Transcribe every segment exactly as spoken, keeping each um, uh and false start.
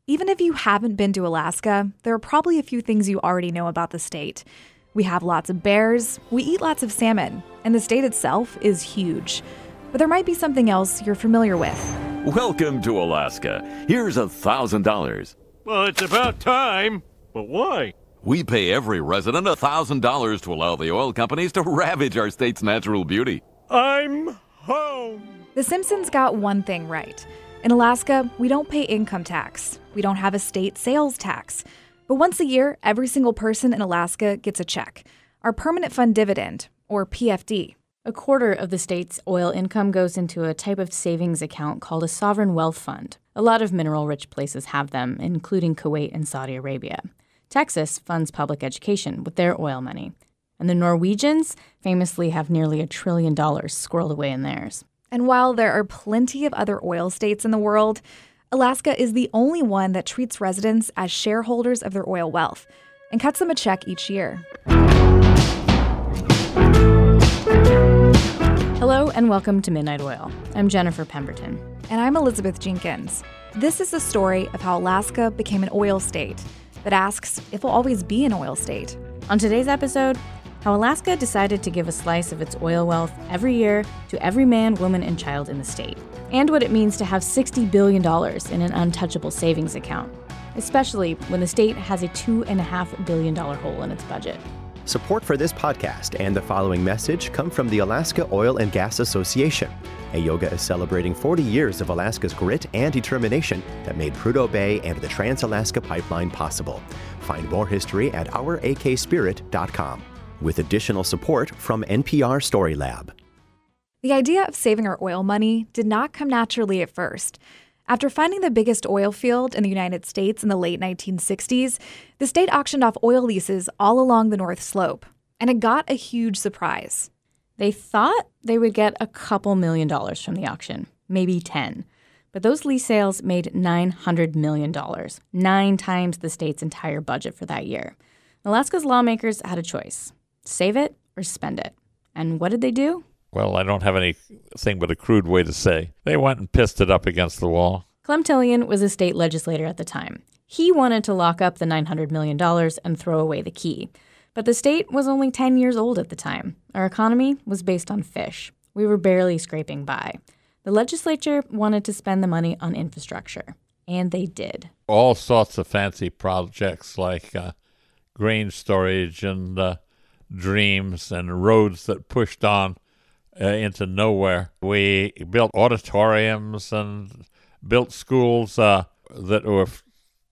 Even if you haven't been to Alaska, there are probably a few things you already know about the state. We have lots of bears, we eat lots of salmon, and the state itself is huge. But there might be something else you're familiar with. Welcome to Alaska. Here's a thousand dollars. Well, it's about time. But why? We pay every resident a thousand dollars to allow the oil companies to ravage our state's natural beauty. I'm home. The Simpsons got one thing right. In Alaska, we don't pay income tax. We don't have a state sales tax. But once a year, every single person in Alaska gets a check. Our permanent fund dividend, or P F D. A quarter of the state's oil income goes into a type of savings account called a sovereign wealth fund. A lot of mineral-rich places have them, including Kuwait and Saudi Arabia. Texas funds public education with their oil money. And the Norwegians famously have nearly a trillion dollars squirreled away in theirs. And while there are plenty of other oil states in the world, Alaska is the only one that treats residents as shareholders of their oil wealth and cuts them a check each year. Hello and welcome to Midnight Oil. I'm Jennifer Pemberton. And I'm Elizabeth Jenkins. This is the story of how Alaska became an oil state that asks if it'll always be an oil state. On today's episode, how Alaska decided to give a slice of its oil wealth every year to every man, woman, and child in the state, and what it means to have sixty billion dollars in an untouchable savings account, especially when the state has a two point five billion dollars hole in its budget. Support for this podcast and the following message come from the Alaska Oil and Gas Association. AOGA is celebrating forty years of Alaska's grit and determination that made Prudhoe Bay and the Trans-Alaska Pipeline possible. Find more history at our a k spirit dot com. With additional support from N P R Story Lab. The idea of saving our oil money did not come naturally at first. After finding the biggest oil field in the United States in the late nineteen sixties, the state auctioned off oil leases all along the North Slope, and it got a huge surprise. They thought they would get a couple million dollars from the auction, maybe ten. But those lease sales made nine hundred million dollars, nine times the state's entire budget for that year. Alaska's lawmakers had a choice: save it or spend it. And what did they do? Well, I don't have anything but a crude way to say. They went and pissed it up against the wall. Clem Tillion was a state legislator at the time. He wanted to lock up the nine hundred million dollars and throw away the key. But the state was only ten years old at the time. Our economy was based on fish. We were barely scraping by. The legislature wanted to spend the money on infrastructure, and they did. All sorts of fancy projects like uh, grain storage and uh, dreams and roads that pushed on uh, into nowhere. We built auditoriums and built schools uh, that were f-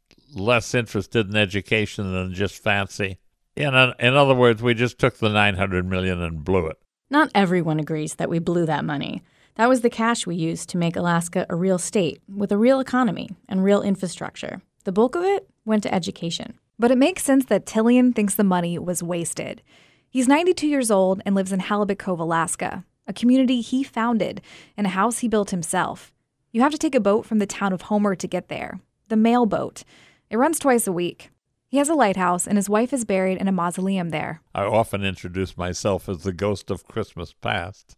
less interested in education than just fancy. In, a, in other words, we just took the nine hundred million dollars and blew it. Not everyone agrees that we blew that money. That was the cash we used to make Alaska a real state with a real economy and real infrastructure. The bulk of it went to education. But it makes sense that Tillion thinks the money was wasted. He's ninety-two years old and lives in Halibut Cove, Alaska, a community he founded and a house he built himself. You have to take a boat from the town of Homer to get there, the mail boat. It runs twice a week. He has a lighthouse, and his wife is buried in a mausoleum there. I often introduce myself as the ghost of Christmas past.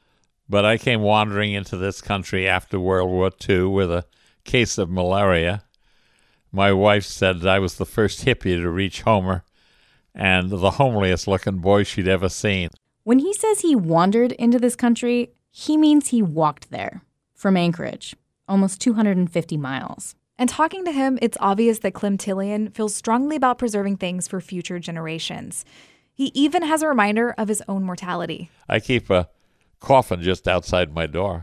But I came wandering into this country after World War Two with a case of malaria. My wife said I was the first hippie to reach Homer and the homeliest-looking boy she'd ever seen. When he says he wandered into this country, he means he walked there, from Anchorage, almost two hundred fifty miles. And talking to him, it's obvious that Clem Tillion feels strongly about preserving things for future generations. He even has a reminder of his own mortality. I keep a coffin just outside my door.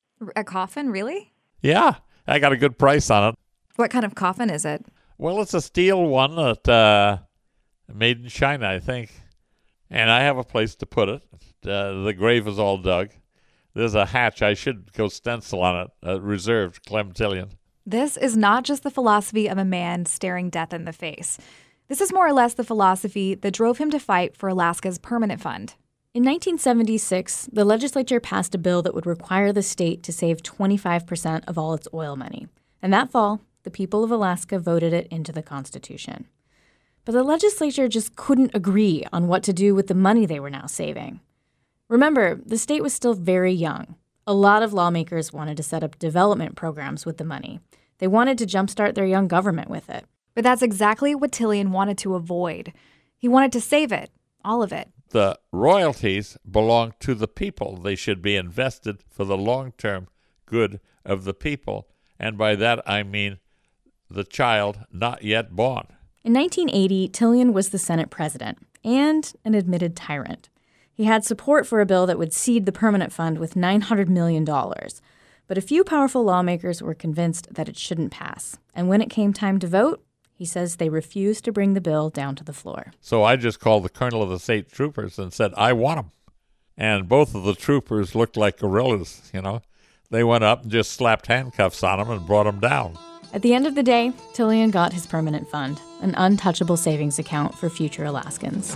A coffin, really? Yeah, I got a good price on it. What kind of coffin is it? Well, it's a steel one that uh, made in China, I think. And I have a place to put it. Uh, the grave is all dug. There's a hatch. I should go stencil on it, uh, reserved Clem Tillion. This is not just the philosophy of a man staring death in the face. This is more or less the philosophy that drove him to fight for Alaska's permanent fund. In nineteen seventy-six, the legislature passed a bill that would require the state to save twenty-five percent of all its oil money. And that fall, the people of Alaska voted it into the Constitution. But the legislature just couldn't agree on what to do with the money they were now saving. Remember, the state was still very young. A lot of lawmakers wanted to set up development programs with the money. They wanted to jumpstart their young government with it. But that's exactly what Tillian wanted to avoid. He wanted to save it, all of it. The royalties belong to the people. They should be invested for the long-term good of the people. And by that I mean the child not yet born. In nineteen eighty, Tillian was the Senate president and an admitted tyrant. He had support for a bill that would seed the permanent fund with nine hundred million dollars. But a few powerful lawmakers were convinced that it shouldn't pass. And when it came time to vote, he says they refused to bring the bill down to the floor. So I just called the colonel of the state troopers and said, I want them. And both of the troopers looked like gorillas, you know. They went up and just slapped handcuffs on them and brought them down. At the end of the day, Tillian got his permanent fund, an untouchable savings account for future Alaskans.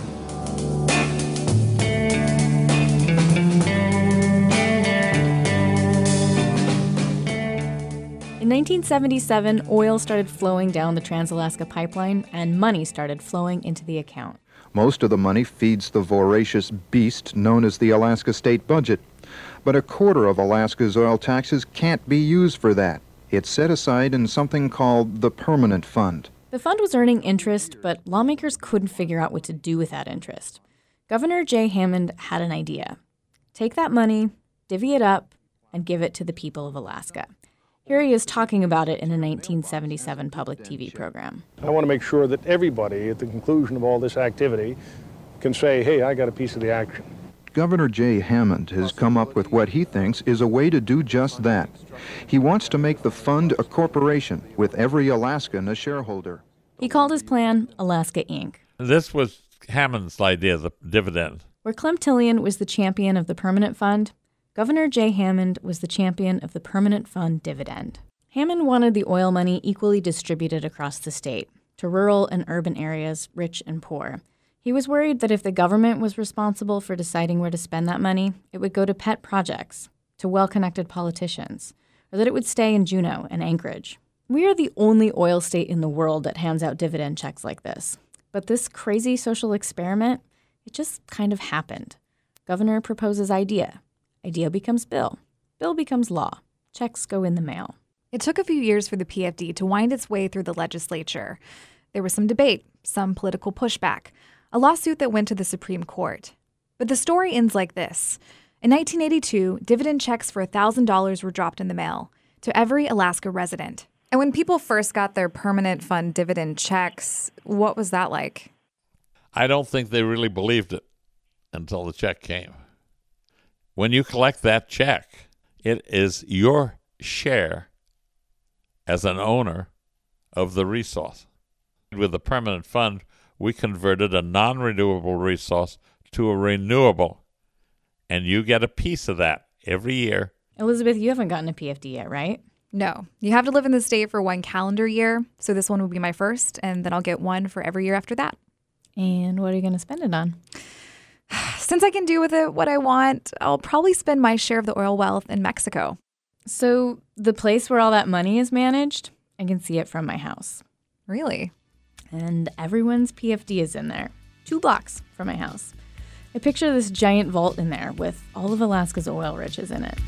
In nineteen seventy-seven, oil started flowing down the Trans-Alaska Pipeline, and money started flowing into the account. Most of the money feeds the voracious beast known as the Alaska state budget. But a quarter of Alaska's oil taxes can't be used for that. It's set aside in something called the Permanent Fund. The fund was earning interest, but lawmakers couldn't figure out what to do with that interest. Governor Jay Hammond had an idea. Take that money, divvy it up, and give it to the people of Alaska. Here he is talking about it in a nineteen seventy-seven public T V program. I want to make sure that everybody at the conclusion of all this activity can say, hey, I got a piece of the action. Governor Jay Hammond has come up with what he thinks is a way to do just that. He wants to make the fund a corporation with every Alaskan a shareholder. He called his plan Alaska Incorporated. This was Hammond's idea, the dividend. Where Clem Tillian was the champion of the permanent fund, Governor Jay Hammond was the champion of the permanent fund dividend. Hammond wanted the oil money equally distributed across the state, to rural and urban areas, rich and poor. He was worried that if the government was responsible for deciding where to spend that money, it would go to pet projects, to well-connected politicians, or that it would stay in Juneau and Anchorage. We are the only oil state in the world that hands out dividend checks like this. But this crazy social experiment, it just kind of happened. Governor proposes idea. Idea becomes bill. Bill becomes law. Checks go in the mail. It took a few years for the P F D to wind its way through the legislature. There was some debate, some political pushback, a lawsuit that went to the Supreme Court. But the story ends like this. In nineteen eighty-two, dividend checks for one thousand dollars were dropped in the mail to every Alaska resident. And when people first got their permanent fund dividend checks, what was that like? I don't think they really believed it until the check came. When you collect that check, it is your share as an owner of the resource. With the permanent fund, we converted a non-renewable resource to a renewable, and you get a piece of that every year. Elizabeth, you haven't gotten a P F D yet, right? No. You have to live in the state for one calendar year, so this one will be my first, and then I'll get one for every year after that. And what are you going to spend it on? Since I can do with it what I want, I'll probably spend my share of the oil wealth in Mexico. So the place where all that money is managed, I can see it from my house. Really? And everyone's P F D is in there, two blocks from my house. I picture this giant vault in there with all of Alaska's oil riches in it.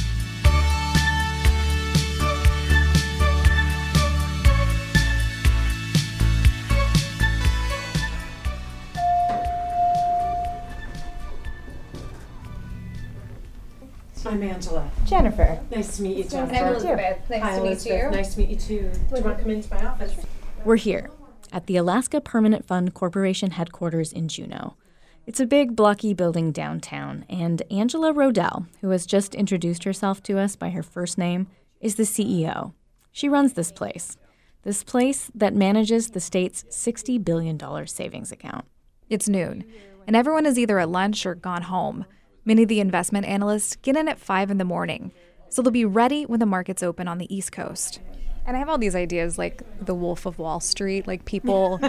I'm Angela. Jennifer. Nice to meet you, Jennifer. I'm Elizabeth. Nice Hi, to meet Elizabeth. you. Nice to meet you, too. Do you want to come into my office? We're here at the Alaska Permanent Fund Corporation headquarters in Juneau. It's a big, blocky building downtown, and Angela Rodell, who has just introduced herself to us by her first name, is the C E O. She runs this place, this place that manages the state's sixty billion dollars savings account. It's noon, and everyone is either at lunch or gone home. Many of the investment analysts get in at five in the morning, so they'll be ready when the markets open on the East Coast. And I have all these ideas like the Wolf of Wall Street, like people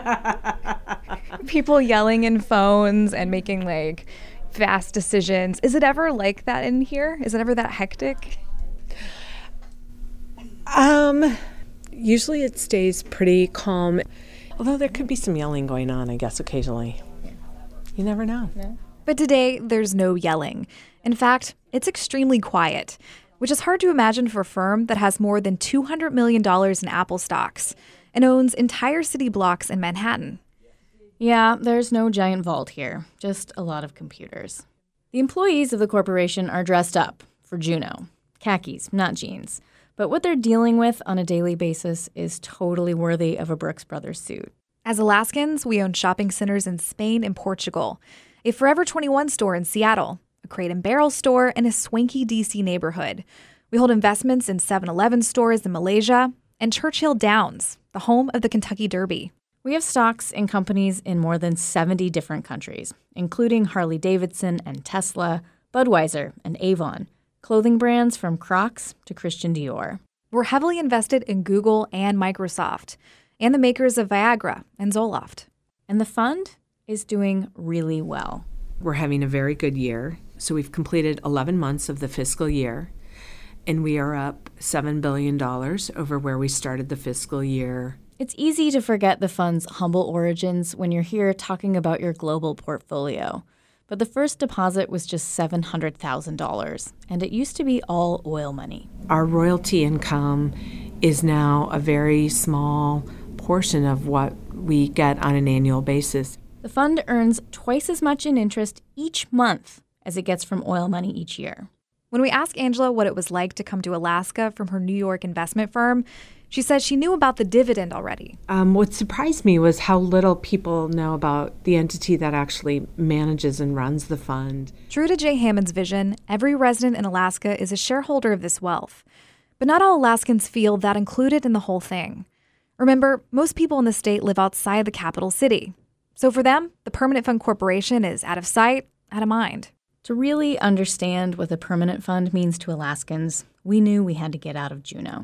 people yelling in phones and making like fast decisions. Is it ever like that in here? Is it ever that hectic? Um, usually it stays pretty calm, although there could be some yelling going on, I guess, occasionally. You never know. No. But today, there's no yelling. In fact, it's extremely quiet. which is hard to imagine for a firm that has more than two hundred million dollars in Apple stocks and owns entire city blocks in Manhattan. Yeah, there's no giant vault here, just a lot of computers. The employees of the corporation are dressed up for Juno. Khakis, not jeans. But what they're dealing with on a daily basis is totally worthy of a Brooks Brothers suit. As Alaskans, we own shopping centers in Spain and Portugal, a Forever twenty-one store in Seattle, a Crate and Barrel store in a swanky D C neighborhood. We hold investments in seven eleven stores in Malaysia and Churchill Downs, the home of the Kentucky Derby. We have stocks in companies in more than seventy different countries, including Harley-Davidson and Tesla, Budweiser and Avon, clothing brands from Crocs to Christian Dior. We're heavily invested in Google and Microsoft, and the makers of Viagra and Zoloft. And the fund is doing really well. We're having a very good year. So we've completed eleven months of the fiscal year, and we are up seven billion dollars over where we started the fiscal year. It's easy to forget the fund's humble origins when you're here talking about your global portfolio. But the first deposit was just seven hundred thousand dollars, and it used to be all oil money. Our royalty income is now a very small portion of what we get on an annual basis. The fund earns twice as much in interest each month as it gets from oil money each year. When we asked Angela what it was like to come to Alaska from her New York investment firm, she said she knew about the dividend already. Um, what surprised me was how little people know about the entity that actually manages and runs the fund. True to Jay Hammond's vision, every resident in Alaska is a shareholder of this wealth. But not all Alaskans feel that included in the whole thing. Remember, most people in the state live outside the capital city. So for them, the Permanent Fund Corporation is out of sight, out of mind. To really understand what the Permanent Fund means to Alaskans, we knew we had to get out of Juneau.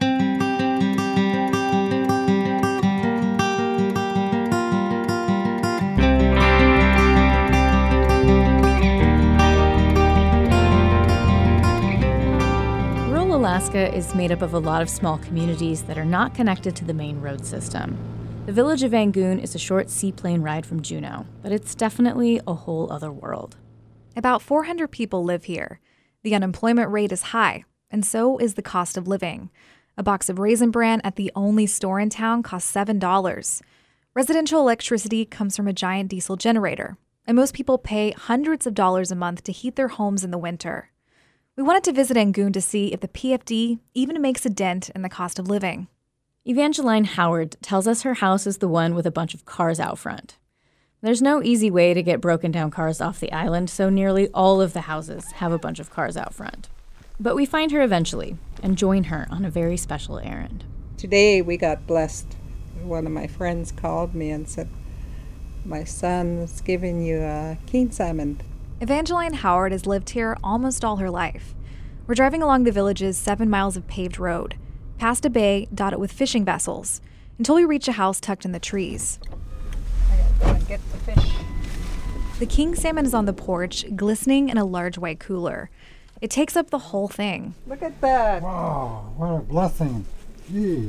Alaska is made up of a lot of small communities that are not connected to the main road system. The village of Angoon is a short seaplane ride from Juneau, but it's definitely a whole other world. About four hundred people live here. The unemployment rate is high, and so is the cost of living. A box of Raisin Bran at the only store in town costs seven dollars. Residential electricity comes from a giant diesel generator, and most people pay hundreds of dollars a month to heat their homes in the winter. We wanted to visit Angoon to see if the P F D even makes a dent in the cost of living. Evangeline Howard tells us her house is the one with a bunch of cars out front. There's no easy way to get broken down cars off the island, so nearly all of the houses have a bunch of cars out front. But we find her eventually and join her on a very special errand. Today we got blessed. One of my friends called me and said, "My son is giving you a king salmon." Evangeline Howard has lived here almost all her life. We're driving along the village's seven miles of paved road, past a bay dotted with fishing vessels, until we reach a house tucked in the trees. I gotta go and get the fish. The king salmon is on the porch, glistening in a large white cooler. It takes up the whole thing. Look at that. Wow, what a blessing. Gee.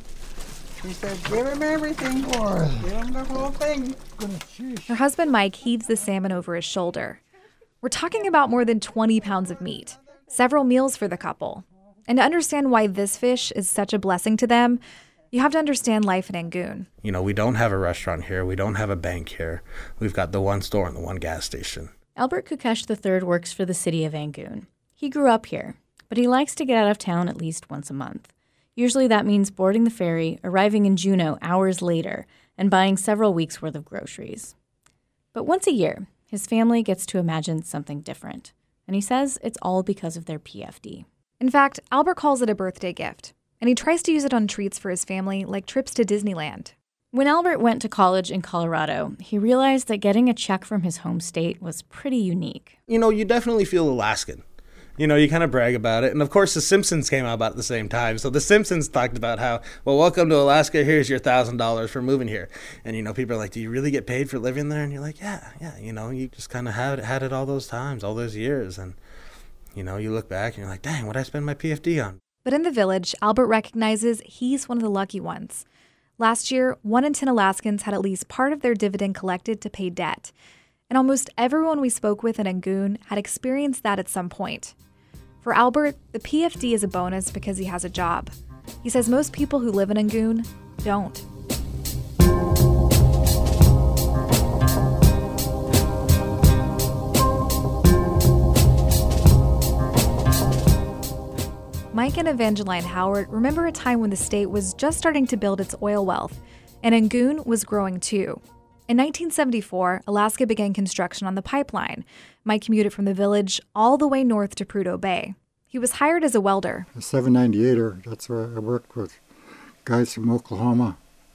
She said, "Give him everything. Boy. Give him the whole thing." Her husband Mike heaves the salmon over his shoulder. We're talking about more than twenty pounds of meat, several meals for the couple. And to understand why this fish is such a blessing to them, you have to understand life in Angoon. You know, we don't have a restaurant here. We don't have a bank here. We've got the one store and the one gas station. Albert Kukesh the third works for the city of Angoon. He grew up here, but he likes to get out of town at least once a month. Usually that means boarding the ferry, arriving in Juneau hours later, and buying several weeks' worth of groceries. But once a year, his family gets to imagine something different. And he says it's all because of their P F D. In fact, Albert calls it a birthday gift, and he tries to use it on treats for his family, like trips to Disneyland. When Albert went to college in Colorado, he realized that getting a check from his home state was pretty unique. You know, you definitely feel Alaskan. You know, you kind of brag about it. And of course, The Simpsons came out about at the same time. So The Simpsons talked about how, well, welcome to Alaska. Here's your one thousand dollars for moving here. And, you know, people are like, do you really get paid for living there? And you're like, yeah, yeah. You know, you just kind of had, had it all those times, all those years. And, you know, you look back and you're like, dang, what'd I spend my P F D on? But in the village, Albert recognizes he's one of the lucky ones. Last year, one in ten Alaskans had at least part of their dividend collected to pay debt. And almost everyone we spoke with in Angoon had experienced that at some point. For Albert, the P F D is a bonus because he has a job. He says most people who live in Angoon don't. Mike and Evangeline Howard remember a time when the state was just starting to build its oil wealth, and Angoon was growing too. In nineteen seventy-four, Alaska began construction on the pipeline. Mike commuted from the village all the way north to Prudhoe Bay. He was hired as a welder. A seven ninety-eighter, that's where I worked with guys from Oklahoma.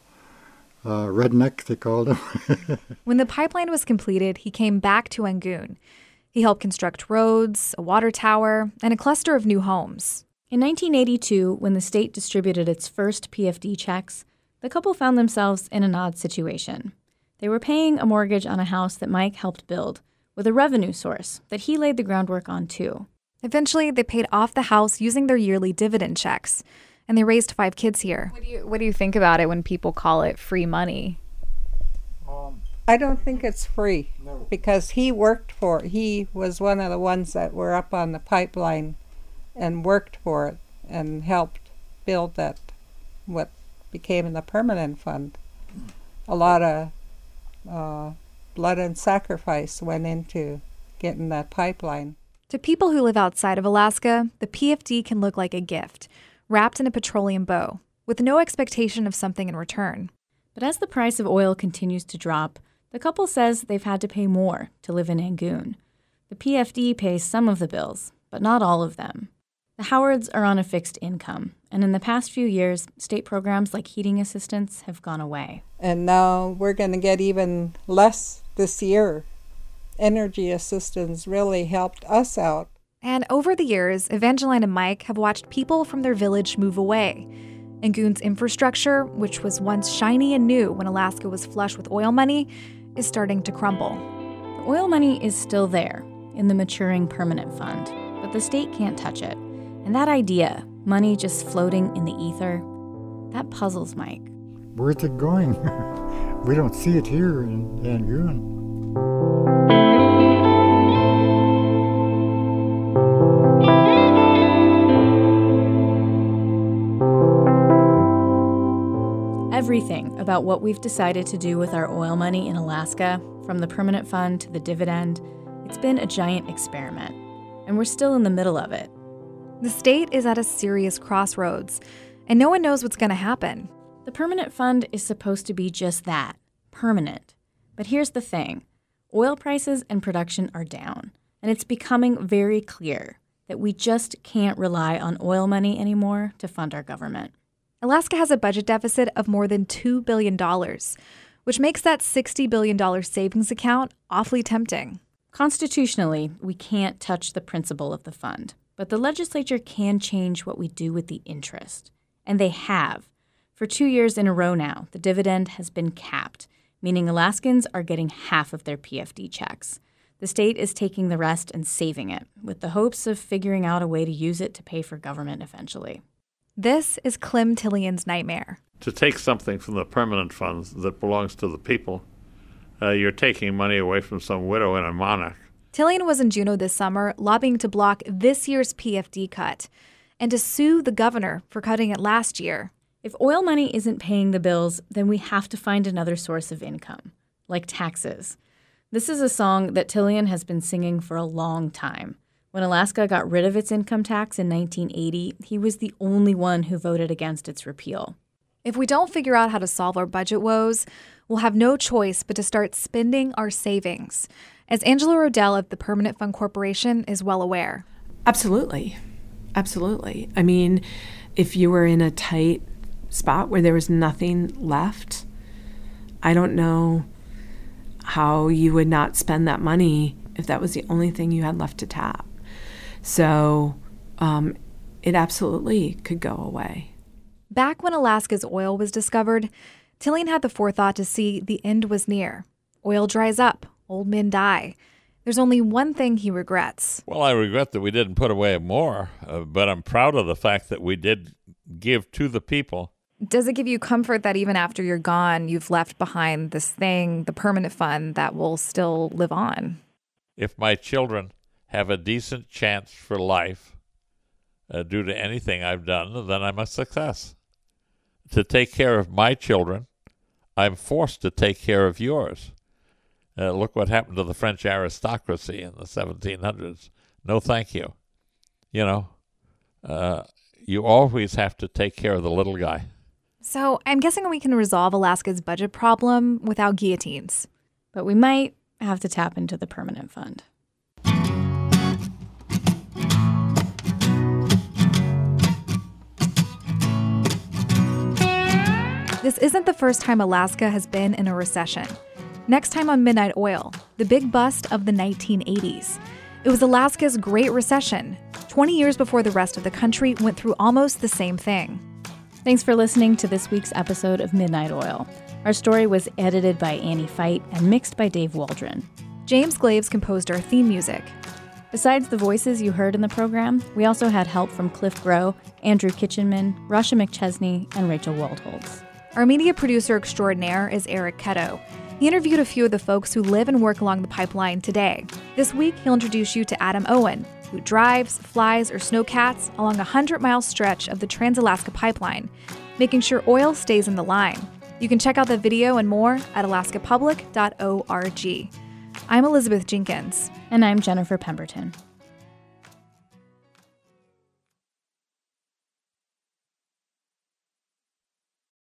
Uh, redneck, they called him. When the pipeline was completed, he came back to Angoon. He helped construct roads, a water tower, and a cluster of new homes. In nineteen eighty-two, when the state distributed its first P F D checks, the couple found themselves in an odd situation. They were paying a mortgage on a house that Mike helped build, with a revenue source that he laid the groundwork on too. Eventually, they paid off the house using their yearly dividend checks, and they raised five kids here. What do you, what do you think about it when people call it free money? Um, I don't think it's free, no. Because he worked for it. He was one of the ones that were up on the pipeline and worked for it and helped build that, what became the permanent fund. A lot of uh, blood and sacrifice went into getting that pipeline. To people who live outside of Alaska, the P F D can look like a gift, wrapped in a petroleum bow, with no expectation of something in return. But as the price of oil continues to drop, the couple says they've had to pay more to live in Angoon. The P F D pays some of the bills, but not all of them. The Howards are on a fixed income, and in the past few years, state programs like heating assistance have gone away. And now we're going to get even less this year. Energy assistance really helped us out. And over the years, Evangeline and Mike have watched people from their village move away. Angoon's infrastructure, which was once shiny and new when Alaska was flush with oil money, is starting to crumble. The oil money is still there in the maturing permanent fund, but the state can't touch it. And that idea, money just floating in the ether, that puzzles Mike. Where's it going? We don't see it here in Angoon. Everything about what we've decided to do with our oil money in Alaska, from the permanent fund to the dividend, it's been a giant experiment. And we're still in the middle of it. The state is at a serious crossroads, and no one knows what's going to happen. The permanent fund is supposed to be just that, permanent. But here's the thing. Oil prices and production are down, and it's becoming very clear that we just can't rely on oil money anymore to fund our government. Alaska has a budget deficit of more than two billion dollars, which makes that sixty billion dollars savings account awfully tempting. Constitutionally, we can't touch the principle of the fund, but the legislature can change what we do with the interest. And they have. For two years in a row now, the dividend has been capped, meaning Alaskans are getting half of their P F D checks. The state is taking the rest and saving it, with the hopes of figuring out a way to use it to pay for government eventually. This is Clem Tillian's nightmare. To take something from the permanent funds that belongs to the people, uh, you're taking money away from some widow and a monarch. Tillian was in Juneau this summer lobbying to block this year's P F D cut and to sue the governor for cutting it last year. If oil money isn't paying the bills, then we have to find another source of income, like taxes. This is a song that Tillian has been singing for a long time. When Alaska got rid of its income tax in nineteen eighty, he was the only one who voted against its repeal. If we don't figure out how to solve our budget woes, we'll have no choice but to start spending our savings, as Angela Rodell of the Permanent Fund Corporation is well aware. Absolutely. Absolutely. I mean, if you were in a tight spot where there was nothing left, I don't know how you would not spend that money if that was the only thing you had left to tap. So um, it absolutely could go away. Back when Alaska's oil was discovered, Tillian had the forethought to see the end was near. Oil dries up, old men die. There's only one thing he regrets. Well, I regret that we didn't put away more, uh, but I'm proud of the fact that we did give to the people. Does it give you comfort that even after you're gone, you've left behind this thing, the permanent fund, that will still live on? If my children have a decent chance for life, uh, due to anything I've done, then I'm a success. To take care of my children, I'm forced to take care of yours. Uh, look what happened to the French aristocracy in the seventeen hundreds. No, thank you. You know, uh, you always have to take care of the little guy. So I'm guessing we can resolve Alaska's budget problem without guillotines. But we might have to tap into the permanent fund. This isn't the first time Alaska has been in a recession. Next time on Midnight Oil, the big bust of the nineteen eighties. It was Alaska's Great Recession. twenty years before the rest of the country went through almost the same thing. Thanks for listening to this week's episode of Midnight Oil. Our story was edited by Annie Fight and mixed by Dave Waldron. James Glaves composed our theme music. Besides the voices you heard in the program, we also had help from Cliff Groh, Andrew Kitchenman, Rasha McChesney, and Rachel Waldholz. Our media producer extraordinaire is Eric Ketto. He interviewed a few of the folks who live and work along the pipeline today. This week, he'll introduce you to Adam Owen, who drives, flies, or snowcats along a hundred-mile stretch of the Trans-Alaska Pipeline, making sure oil stays in the line. You can check out the video and more at alaska public dot org. I'm Elizabeth Jenkins. And I'm Jennifer Pemberton.